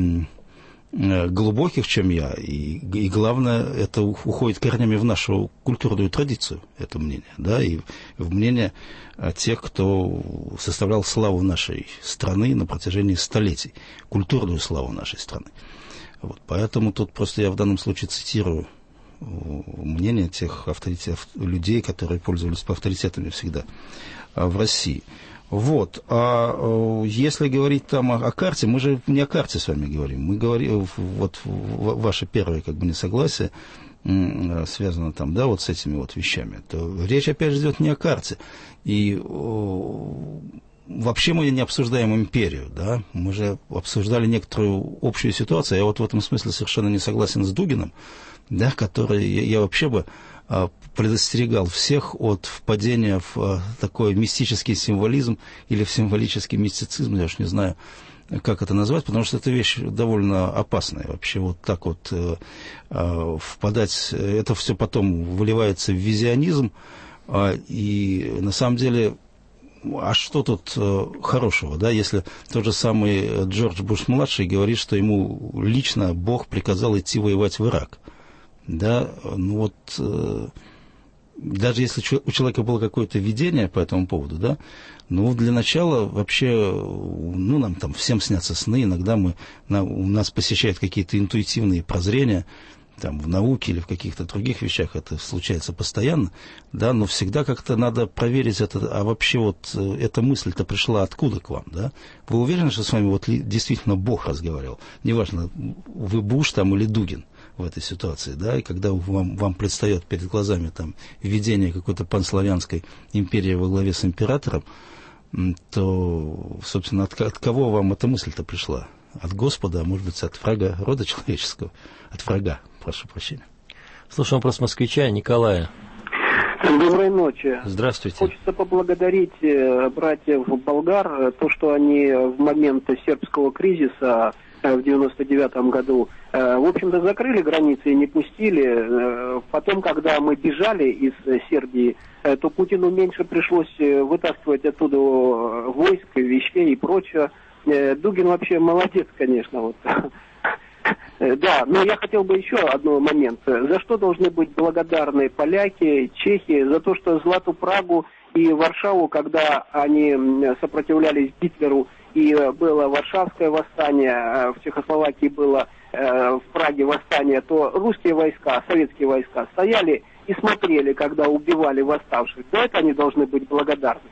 C: глубоких, чем я, и, и главное, это уходит корнями в нашу культурную традицию, это мнение, да, и в мнение тех, кто составлял славу нашей страны на протяжении столетий, культурную славу нашей страны. Вот, поэтому тут просто я в данном случае цитирую мнение тех авторитетов, людей, которые пользовались авторитетами всегда в России. Вот. А если говорить там о, о карте, мы же не о карте с вами говорим. Мы говорим, вот ваше первое как бы несогласие связано там, да, вот с этими вот вещами. То речь опять же идет не о карте. И о, вообще мы не обсуждаем империю, да. Мы же обсуждали некоторую общую ситуацию. Я вот в этом смысле совершенно не согласен с Дугиным, да, который я, я вообще бы а, предостерегал всех от впадения в а, такой мистический символизм или в символический мистицизм, я уж не знаю, как это назвать, потому что эта вещь довольно опасная. Вообще вот так вот э, э, впадать, это все потом выливается в визионизм, э, и на самом деле, а что тут э, хорошего, да, если тот же самый Джордж Буш-младший говорит, что ему лично Бог приказал идти воевать в Ирак, да, ну вот... Э, даже если у человека было какое-то видение по этому поводу, да, ну, для начала вообще, ну, нам там всем снятся сны, иногда мы, на, у нас посещают какие-то интуитивные прозрения, там, в науке или в каких-то других вещах, это случается постоянно, да, но всегда как-то надо проверить это, а вообще вот эта мысль-то пришла откуда к вам, да? Вы уверены, что с вами вот действительно Бог разговаривал? Неважно, вы Буш там или Дугин в этой ситуации, да, и когда вам, вам предстает перед глазами там видение какой-то панславянской империи во главе с императором, то, собственно, от, от кого вам эта мысль-то пришла? От Господа, а может быть, от врага рода человеческого? От врага, прошу прощения.
B: Слушаем вопрос москвича Николая.
S: Доброй ночи.
B: Здравствуйте.
S: Хочется поблагодарить братьев болгар, то, что они в момент сербского кризиса в девяносто девятом году, в общем-то, закрыли границы и не пустили. Потом, когда мы бежали из Сербии, то Путину меньше пришлось вытаскивать оттуда войск, вещей и прочее. Дугин вообще молодец, конечно. Вот. Да, но я хотел бы еще один момент. За что должны быть благодарны поляки, чехи? За то, что Злату Прагу и Варшаву, когда они сопротивлялись Гитлеру, и было Варшавское восстание, в Чехословакии было в Праге восстание, то русские войска, советские войска стояли и смотрели, когда убивали восставших. За это они должны быть благодарны.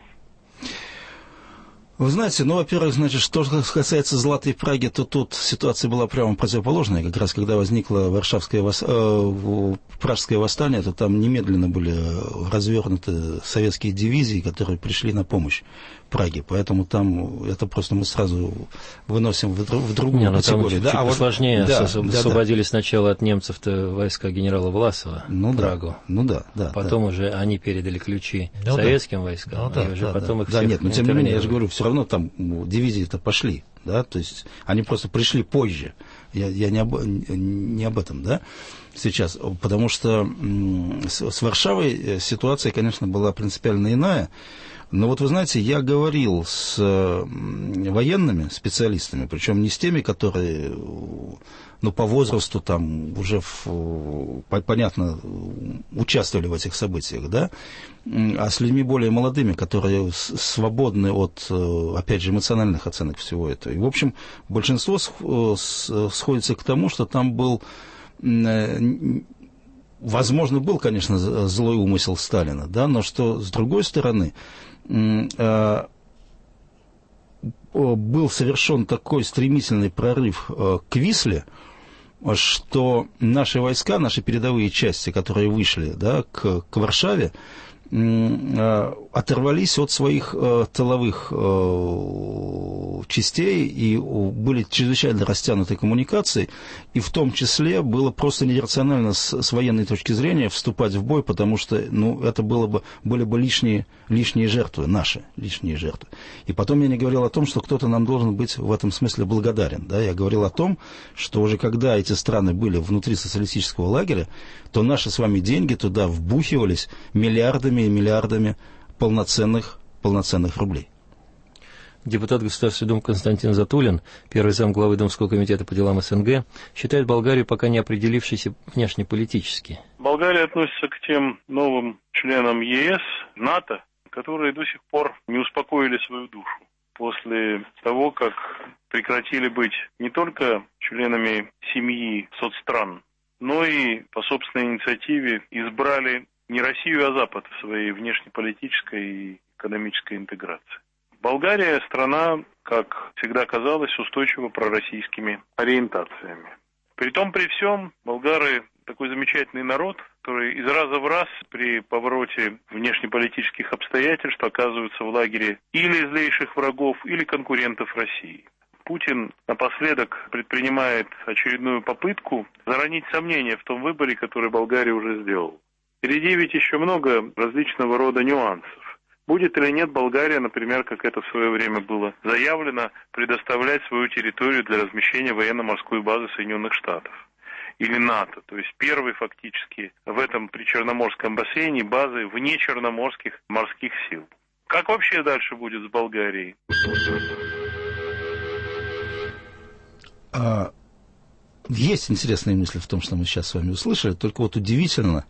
C: Вы знаете, ну, во-первых, значит, что касается Златой Праги, то тут ситуация была прямо противоположная. Как раз когда возникло Варшавское вос... э, Пражское восстание, то там немедленно были развернуты советские дивизии, которые пришли на помощь Праге. Поэтому там это просто мы сразу выносим в, в другую Не, категорию.
B: Там да,
C: а вот
B: сложнее.
C: Да,
B: освободили
C: да,
B: сначала да. от немцев-то войска генерала Власова
C: ну,
B: Прагу.
C: Да, ну да, да.
B: Потом
C: да.
B: уже они передали ключи
C: ну,
B: советским
C: да.
B: войскам,
C: ну, да,
B: и уже
C: да,
B: потом
C: да.
B: их
C: Да,
B: всех
C: нет, но тем не менее, я же говорю, все равно там дивизии-то пошли, да, то есть они просто пришли позже. Я, я не, об, не об этом, да, сейчас, потому что с, с Варшавой ситуация, конечно, была принципиально иная. Но вот вы знаете, я говорил с военными специалистами, причем не с теми, которые, ну, по возрасту там уже, в, понятно, участвовали в этих событиях, да, а с людьми более молодыми, которые свободны от, опять же, эмоциональных оценок всего этого. И, в общем, большинство сходится к тому, что там был... Возможно, был, конечно, злой умысел Сталина, да, но что, с другой стороны, был совершен такой стремительный прорыв к Висле, что наши войска, наши передовые части, которые вышли, да, к, к Варшаве, оторвались от своих э, тыловых э, частей и были чрезвычайно растянуты коммуникации, и в том числе было просто нерационально с, с военной точки зрения вступать в бой, потому что, ну, это было бы, были бы лишние, лишние жертвы, наши лишние жертвы. И потом я не говорил о том, что кто-то нам должен быть в этом смысле благодарен, да, я говорил о том, что уже когда эти страны были внутри социалистического лагеря, то наши с вами деньги туда вбухивались миллиардами и миллиардами полноценных, полноценных рублей.
B: Депутат Государственной Думы Константин Затулин, первый зам главы Думского комитета по делам СНГ, считает Болгарию пока не определившейся внешнеполитически.
T: Болгария относится к тем новым членам ЕС, НАТО, которые до сих пор не успокоили свою душу после того, как прекратили быть не только членами семьи соцстран, но и по собственной инициативе избрали не Россию, а Запад в своей внешнеполитической и экономической интеграции. Болгария – страна, как всегда казалось, устойчиво пророссийскими ориентациями. Притом при всем, болгары – такой замечательный народ, который из раза в раз при повороте внешнеполитических обстоятельств оказывается в лагере или злейших врагов, или конкурентов России. Путин напоследок предпринимает очередную попытку заронить сомнения в том выборе, который Болгария уже сделала. Впереди ведь еще много различного рода нюансов. Будет или нет Болгария, например, как это в свое время было заявлено, предоставлять свою территорию для размещения военно-морской базы Соединенных Штатов или НАТО, то есть первой фактически в этом причерноморском бассейне базы внечерноморских морских сил. Как вообще дальше будет с Болгарией?
C: А, есть интересные мысли в том, что мы сейчас с вами услышали, только вот удивительно,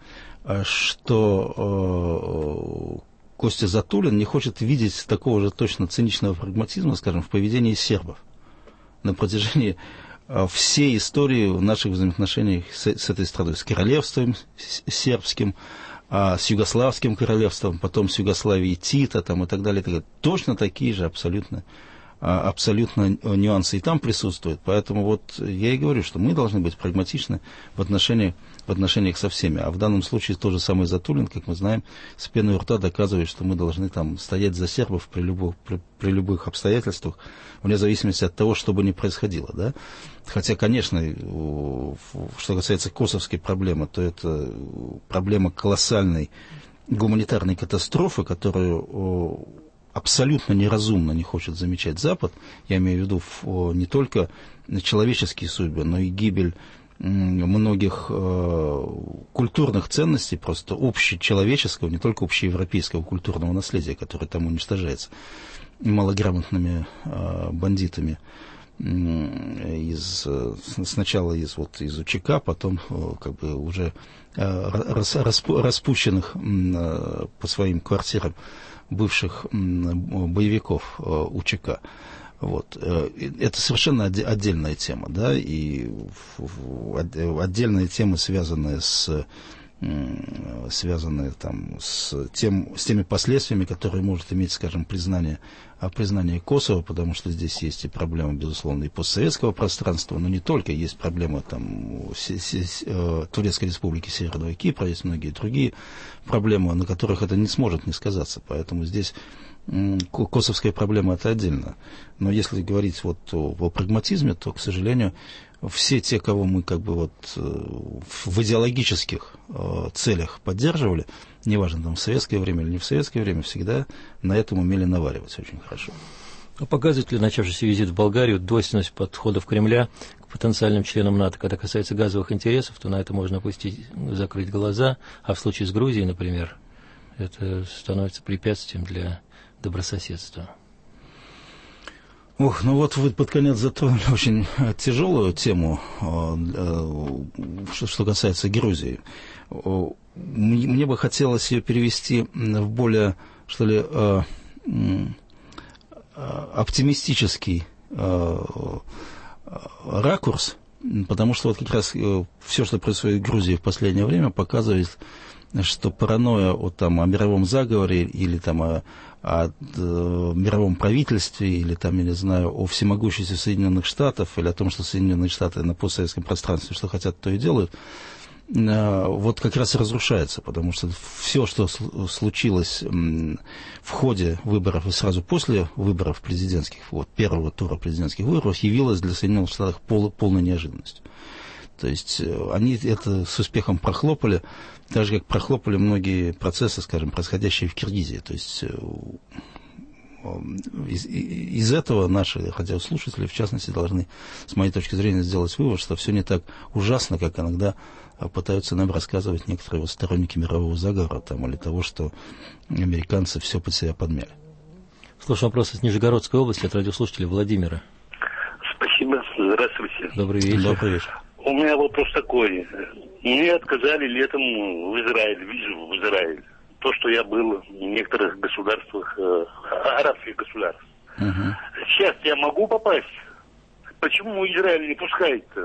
C: что Костя Затулин не хочет видеть такого же точно циничного прагматизма, скажем, в поведении сербов на протяжении всей истории наших взаимоотношений с, с этой страной, с королевством сербским, с югославским королевством, потом с Югославией Тита там, и так далее, и так далее. Точно такие же абсолютно, абсолютно нюансы и там присутствуют. Поэтому вот я и говорю, что мы должны быть прагматичны в отношении в отношениях со всеми. А в данном случае тот же самый Затулин, как мы знаем, с пеной у рта доказывает, что мы должны там стоять за сербов при любых, при, при любых обстоятельствах, вне зависимости от того, что бы ни происходило. Да? Хотя, конечно, что касается косовской проблемы, то это проблема колоссальной гуманитарной катастрофы, которую абсолютно неразумно не хочет замечать Запад. Я имею в виду не только человеческие судьбы, но и гибель многих э, культурных ценностей, просто общечеловеческого, не только общеевропейского культурного наследия, которое там уничтожается малограмотными э, бандитами э, из, сначала из, вот, из УЧК, потом э, как бы уже э, рас, распу, распущенных э, по своим квартирам бывших э, боевиков э, УЧК. Вот. Это совершенно отдельная тема, да, и отдельная тема, связанная с, связанная там с, тем, с теми последствиями, которые может иметь, скажем, признание, признание Косово, потому что здесь есть и проблемы, безусловно, и постсоветского пространства, но не только, есть проблемы там, Турецкой Республики Северного Кипра, есть многие другие проблемы, на которых это не сможет не сказаться, поэтому здесь косовская проблема — это отдельно. Но если говорить вот о, о прагматизме, то, к сожалению, все те, кого мы как бы вот в идеологических целях поддерживали, неважно, там в советское время или не в советское время, всегда на этом умели наваривать очень хорошо.
B: А показывает ли начавшийся визит в Болгарию двойственность подходов Кремля к потенциальным членам НАТО? Когда касается газовых интересов, то на это можно опустить, закрыть глаза, а в случае с Грузией, например, это становится препятствием для добрососедства.
C: Ох, ну вот вы под конец затронули очень тяжелую тему, что касается Грузии. Мне бы хотелось ее перевести в более, что ли, оптимистический ракурс, потому что вот как раз все, что происходит в Грузии в последнее время, показывает, что паранойя о, там, о мировом заговоре или там, о, о, о мировом правительстве или там, я не знаю, о всемогуществе Соединенных Штатов или о том, что Соединенные Штаты на постсоветском пространстве что хотят, то и делают, вот как раз и разрушается, потому что все, что случилось в ходе выборов и сразу после выборов президентских, вот первого тура президентских выборов, явилось для Соединенных Штатов пол, полной неожиданностью. То есть они это с успехом прохлопали, так же, как прохлопали многие процессы, скажем, происходящие в Киргизии. То есть из, из этого наши радиослушатели, в частности, должны, с моей точки зрения, сделать вывод, что все не так ужасно, как иногда пытаются нам рассказывать некоторые вот сторонники мирового заговора там, или того, что американцы все под себя подмяли.
B: Слушаю вопрос из Нижегородской области от радиослушателя Владимира.
U: Спасибо. Здравствуйте.
B: Добрый вечер.
C: Добрый вечер.
U: У меня вопрос такой. Мне отказали летом в Израиль, визу в Израиль. То, что я был в некоторых государствах, э, арабских государств.
C: Угу.
U: Сейчас я могу попасть? Почему Израиль не пускает-то?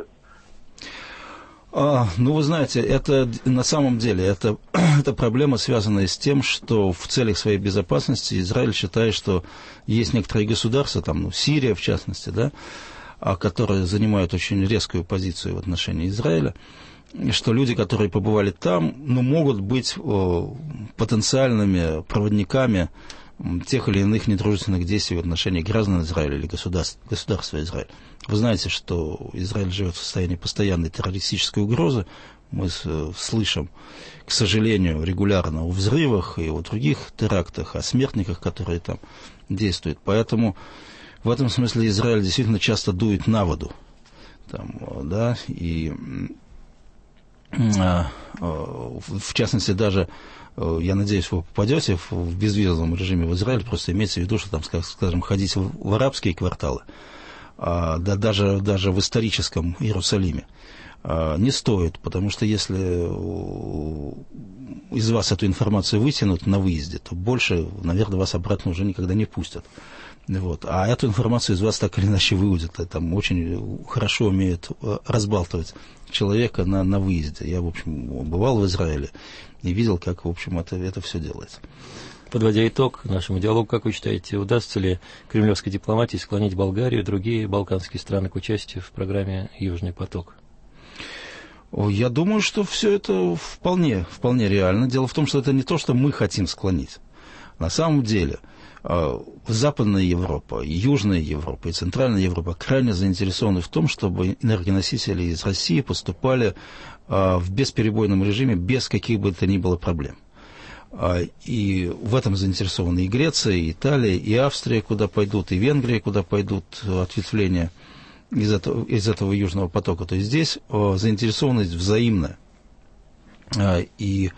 C: А, ну, вы знаете, это на самом деле это, это проблема, связанная с тем, что в целях своей безопасности Израиль считает, что есть некоторые государства, там, ну, Сирия в частности, да, которые занимают очень резкую позицию в отношении Израиля, что люди, которые побывали там, ну, могут быть о, потенциальными проводниками тех или иных недружественных действий в отношении граждан Израиля или государств, государства Израиль. Вы знаете, что Израиль живет в состоянии постоянной террористической угрозы. Мы слышим, к сожалению, регулярно о взрывах и о других терактах, о смертниках, которые там действуют. Поэтому в этом смысле Израиль действительно часто дует на воду. Там, да, и а, в частности даже, я надеюсь, вы попадете в безвизовом режиме в Израиль, просто имейте в виду, что там, скажем, ходить в арабские кварталы, да даже, даже в историческом Иерусалиме не стоит, потому что если из вас эту информацию вытянут на выезде, то больше, наверное, вас обратно уже никогда не пустят. Вот. А эту информацию из вас так или иначе выудят. Там очень хорошо умеют разбалтывать человека на, на выезде. Я, в общем, бывал в Израиле и видел, как, в общем, это, это все делается.
B: Подводя итог нашему диалогу, как вы считаете, удастся ли кремлевской дипломатии склонить Болгарию и другие балканские страны к участию в программе «Южный поток»?
C: Я думаю, что все это вполне, вполне реально. Дело в том, что это не то, что мы хотим склонить. На самом деле, Западная Европа, Южная Европа и Центральная Европа крайне заинтересованы в том, чтобы энергоносители из России поступали в бесперебойном режиме без каких бы то ни было проблем. И в этом заинтересованы и Греция, и Италия, и Австрия, куда пойдут, и Венгрия, куда пойдут ответвления из этого, из этого Южного потока. То есть здесь заинтересованность взаимная. И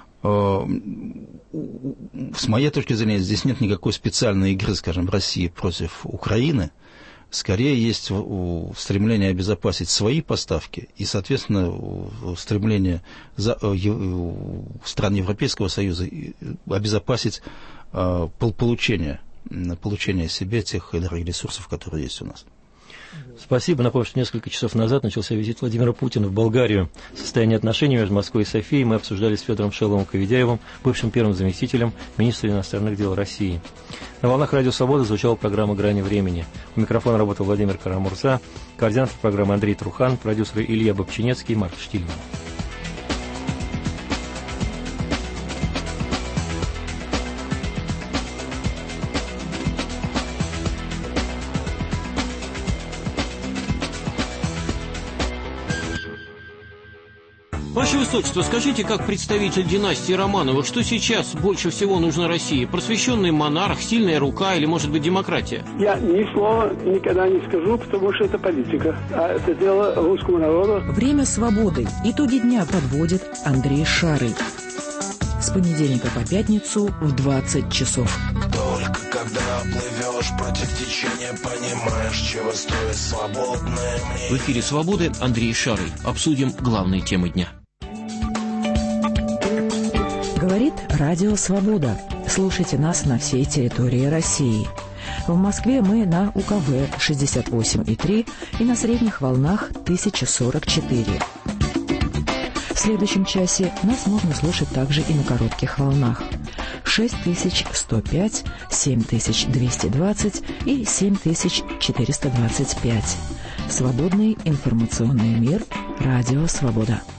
C: с моей точки зрения, здесь нет никакой специальной игры, скажем, России против Украины. Скорее есть стремление обезопасить свои поставки и, соответственно, стремление стран Европейского Союза обезопасить получение, получение себе тех энергоресурсов, которые есть у нас.
B: Спасибо. Напомню, что несколько часов назад начался визит Владимира Путина в Болгарию. Состояние отношений между Москвой и Софией мы обсуждали с Федором Шеловым-Коведяевым, бывшим первым заместителем министра иностранных дел России. На волнах Радио Свобода звучала программа «Грани времени». У микрофона работал Владимир Карамурза, координатор программы Андрей Трухан, продюсеры Илья Бобчинецкий и Марк Штильман.
D: Ваше Высочество, скажите, как представитель династии Романовых, что сейчас больше всего нужно России? Просвещенный монарх, сильная рука или, может быть, демократия?
S: Я ни слова никогда не скажу, потому что это политика. А это дело русского народа.
V: Время свободы. Итоги дня подводит Андрей Шарый. С понедельника по пятницу в двадцать часов.
W: Только когда плывешь против течения, понимаешь, чего стоит свободное мнение.
D: В эфире «Свободы» Андрей Шарый. Обсудим главные темы дня.
V: Говорит Радио Свобода. Слушайте нас на всей территории России. В Москве мы на У Ка Вэ шестьдесят восемь и три и на средних волнах тысяча сорок четыре. В следующем часе нас можно слушать также и на коротких волнах. шесть тысяч сто пять, семь тысяч двести двадцать и семь тысяч четыреста двадцать пять. Свободный информационный мир. Радио Свобода.